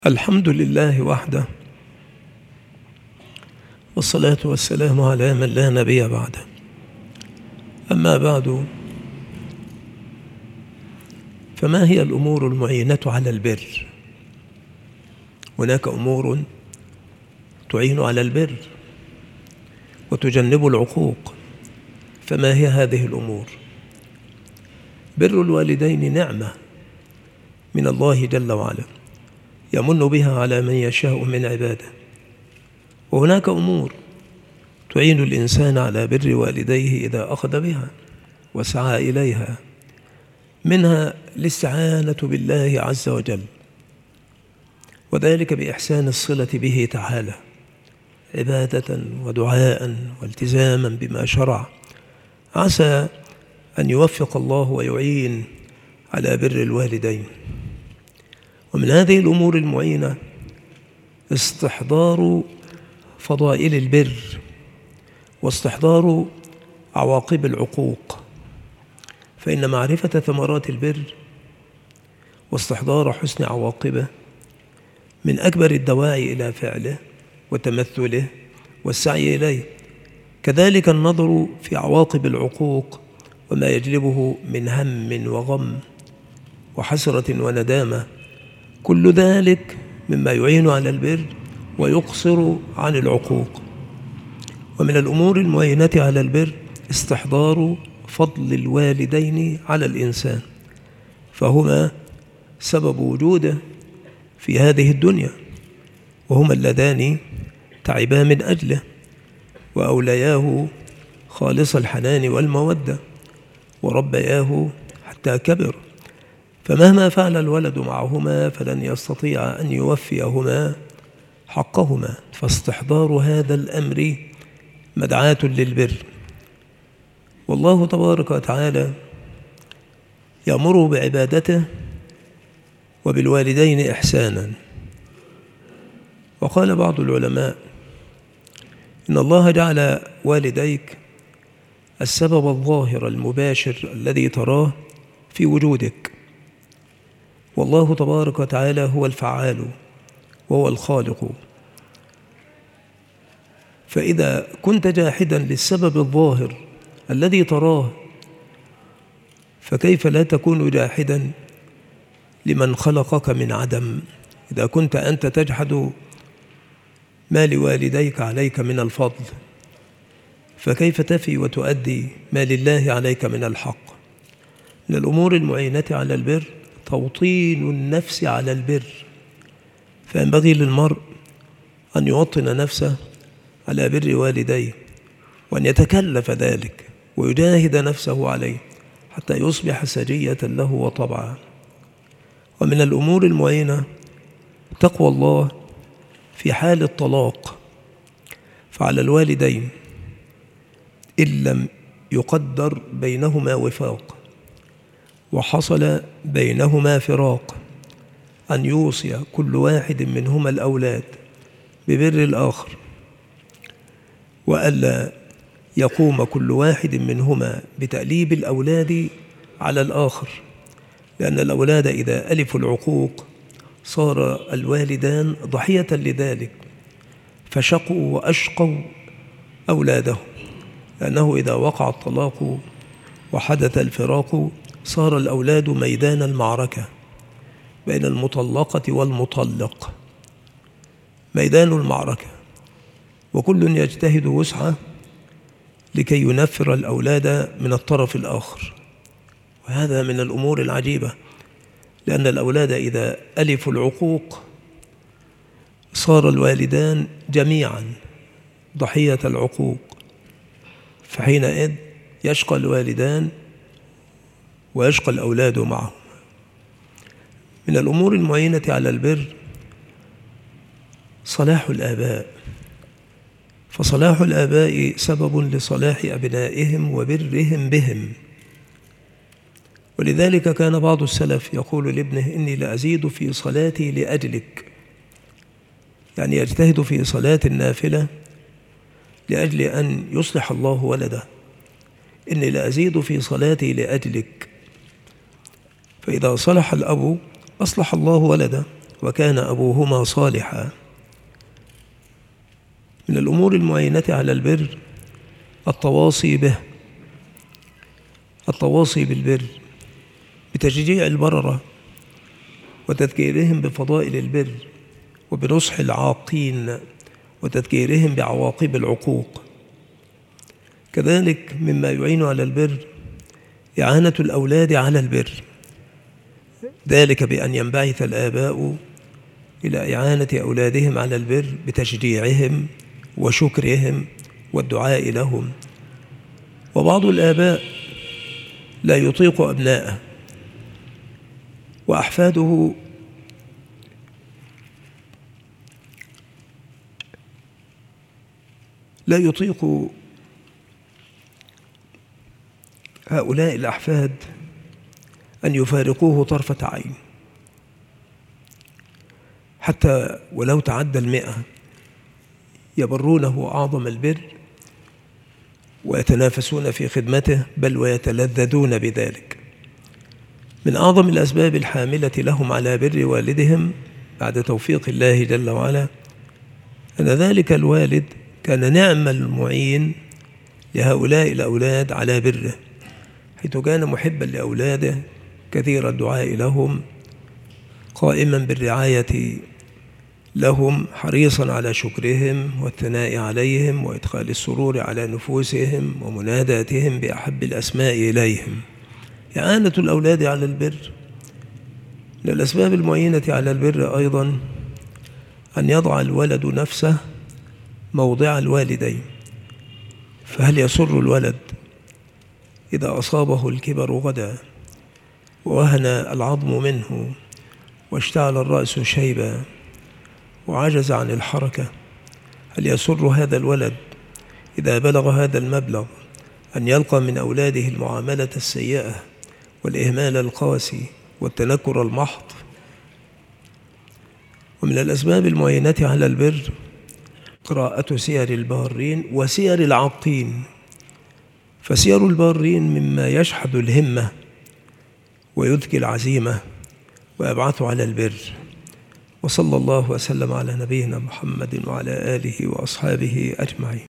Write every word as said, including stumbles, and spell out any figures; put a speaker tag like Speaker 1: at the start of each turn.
Speaker 1: الحمد لله وحده، والصلاة والسلام على من لا نبي بعده. أما بعد، فما هي الأمور المعينة على البر؟ هناك أمور تعين على البر وتجنب العقوق، فما هي هذه الأمور؟ بر الوالدين نعمة من الله جل وعلا يمن بها على من يشاء من عباده، وهناك أمور تعين الإنسان على بر والديه إذا أخذ بها وسعى إليها، منها الاستعانة بالله عز وجل، وذلك بإحسان الصلة به تعالى عبادة ودعاء والتزاما بما شرع، عسى أن يوفق الله ويعين على بر الوالدين. ومن هذه الأمور المعينة استحضار فضائل البر واستحضار عواقب العقوق، فإن معرفة ثمرات البر واستحضار حسن عواقبه من أكبر الدواعي إلى فعله وتمثله والسعي إليه. كذلك النظر في عواقب العقوق وما يجلبه من هم وغم وحسرة وندامة، كل ذلك مما يعين على البر ويقصر عن العقوق. ومن الأمور المعينة على البر استحضار فضل الوالدين على الإنسان، فهما سبب وجوده في هذه الدنيا، وهما اللذان تعبا من أجله وأولياه خالص الحنان والمودة وربياه حتى كبر، فمهما فعل الولد معهما فلن يستطيع أن يوفيهما حقهما، فاستحضار هذا الأمر مدعاة للبر. والله تبارك وتعالى يأمر بعبادته وبالوالدين إحسانا، وقال بعض العلماء إن الله جعل والديك السبب الظاهر المباشر الذي تراه في وجودك، والله تبارك وتعالى هو الفعال وهو الخالق، فإذا كنت جاحدا للسبب الظاهر الذي تراه فكيف لا تكون جاحدا لمن خلقك من عدم؟ إذا كنت أنت تجحد ما لوالديك عليك من الفضل، فكيف تفي وتؤدي ما لله عليك من الحق؟ من الأمور المعينة على البر توطين النفس على البر، فينبغي للمرء أن يوطن نفسه على بر والديه، وأن يتكلف ذلك ويجاهد نفسه عليه حتى يصبح سجية له وطبعا. ومن الأمور المعينة تقوى الله في حال الطلاق، فعلى الوالدين إن لم يقدر بينهما وفاق وحصل بينهما فراق أن يوصي كل واحد منهما الأولاد ببر الآخر، وألا يقوم كل واحد منهما بتأليب الأولاد على الآخر، لأن الأولاد إذا ألفوا العقوق صار الوالدان ضحية لذلك، فشقوا وأشقوا أولادهم، لأنه إذا وقع الطلاق وحدث الفراق صار الأولاد ميدان المعركة بين المطلقة والمطلق، ميدان المعركة، وكل يجتهد وسعه لكي ينفر الأولاد من الطرف الآخر. وهذا من الأمور العجيبة، لأن الأولاد إذا ألفوا العقوق صار الوالدان جميعا ضحية العقوق، فحينئذ يشقى الوالدان ويشقى الأولاد معهم. من الأمور المعينة على البر صلاح الآباء، فصلاح الآباء سبب لصلاح أبنائهم وبرهم بهم، ولذلك كان بعض السلف يقول لابنه إني لأزيد في صلاتي لأجلك، يعني يجتهد في صلاة النافلة لأجل أن يصلح الله ولده، إني لأزيد في صلاتي لأجلك، فإذا صلح الأب أصلح الله ولده، وكان أبوهما صالحا. من الأمور المعينة على البر التواصي به، التواصي بالبر بتشجيع البررة وتذكيرهم بفضائل البر، وبنصح العاقين وتذكيرهم بعواقب العقوق. كذلك مما يعين على البر إعانة الأولاد على البر، ذلك بأن ينبعث الآباء إلى إعانة أولادهم على البر بتشجيعهم وشكرهم والدعاء لهم. وبعض الآباء لا يطيق أبناءه وأحفاده لا يطيق هؤلاء الأحفاد أن يفارقوه طرفة عين، حتى ولو تعدى المئة يبرونه أعظم البر ويتنافسون في خدمته، بل ويتلذذون بذلك. من أعظم الأسباب الحاملة لهم على بر والدهم بعد توفيق الله جل وعلا أن ذلك الوالد كان نعم المعين لهؤلاء الأولاد على بره، حيث كان محبا لأولاده كثير الدعاء لهم، قائما بالرعاية لهم، حريصا على شكرهم والثناء عليهم وإدخال السرور على نفوسهم ومناداتهم بأحب الأسماء إليهم. إعانة الأولاد على البر من الأسباب المعينة على البر أيضا أن يضع الولد نفسه موضع الوالدين. فهل يسر الولد إذا أصابه الكبر غدا ووهن العظم منه واشتعل الرأس شيبا وعجز عن الحركة؟ هل يسر هذا الولد إذا بلغ هذا المبلغ أن يلقى من أولاده المعاملة السيئة والإهمال القاسي والتنكر المحض؟ ومن الأسباب المعينة على البر قراءة سير البارين وسير العاقين، فسير البارين مما يشحذ الهمة ويذكي العزيمة ويبعث على البر. وصلى الله وسلم على نبينا محمد وعلى آله وأصحابه أجمعين.